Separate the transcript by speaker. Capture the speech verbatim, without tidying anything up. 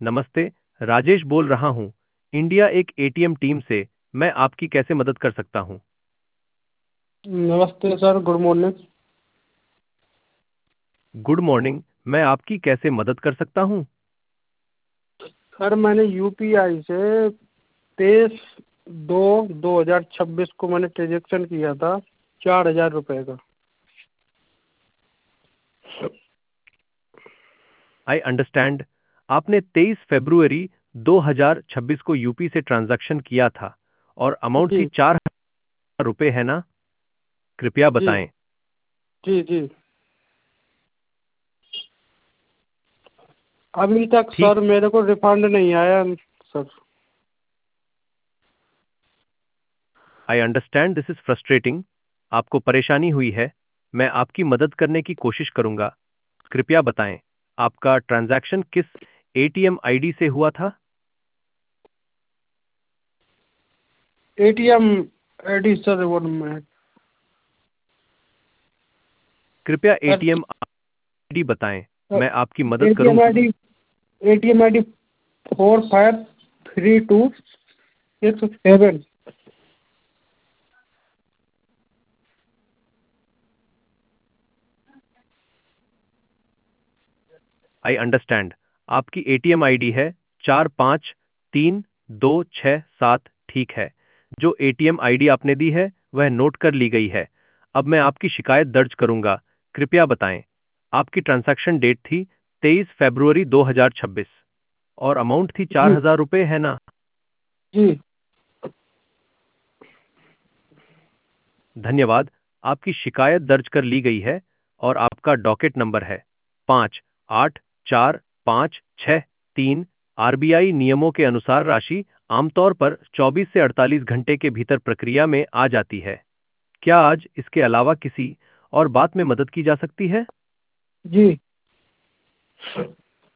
Speaker 1: नमस्ते, राजेश बोल रहा हूँ। इंडिया एक एटीएम टीम से। मैं आपकी कैसे मदद कर सकता हूँ?
Speaker 2: नमस्ते sir, good morning.
Speaker 1: Good morning. मैं आपकी कैसे मदद कर सकता हूँ?
Speaker 2: सर मैंने यूपीआई से तेईस दो दो हजार छब्बीस को मैंने ट्रांजेक्शन किया था चार हजार रुपये का।
Speaker 1: I understand. आपने तेईस फरवरी दो हज़ार छब्बीस को यूपी से ट्रांजैक्शन किया था और अमाउंट थी
Speaker 2: जी
Speaker 1: चार हजार रुपये, है ना? कृपया
Speaker 2: जी
Speaker 1: बताएं।
Speaker 2: जी जी। अभी तक
Speaker 1: ठीक।
Speaker 2: सर मेरे को रिफंड नहीं आया sir.
Speaker 1: I understand this is frustrating. आपको परेशानी हुई है। मैं आपकी मदद करने की कोशिश करूंगा। कृपया बताएं, आपका ट्रांजैक्शन किस एटीएम आईडी से हुआ था?
Speaker 2: ATM ID sir one minute.
Speaker 1: कृपया
Speaker 2: सर
Speaker 1: एटीएम आईडी बताएं। मैं आपकी मदद
Speaker 2: एटीएम
Speaker 1: करूंगा।
Speaker 2: ID ATM ID four five three two six seven.
Speaker 1: I understand. आपकी एटीएम आईडी है चार पाँच तीन दो छः सात, ठीक है। जो एटीएम आईडी आपने दी है वह नोट कर ली गई है। अब मैं आपकी शिकायत दर्ज करूंगा। कृपया बताएं, आपकी ट्रांजैक्शन डेट थी तेईस फरवरी दो हज़ार छब्बीस और अमाउंट थी चार
Speaker 2: जी
Speaker 1: हजार रुपये, है ना?
Speaker 2: जी
Speaker 1: धन्यवाद। आपकी शिकायत दर्ज कर ली गई है और आपका डॉकेट नंबर है पाँच आठ चार पाँच छः तीन। आरबीआई नियमों के अनुसार राशि आमतौर पर चौबीस से अड़तालीस घंटे के भीतर प्रक्रिया में आ जाती है। क्या आज इसके अलावा किसी और बात में मदद की जा सकती है?
Speaker 2: जी।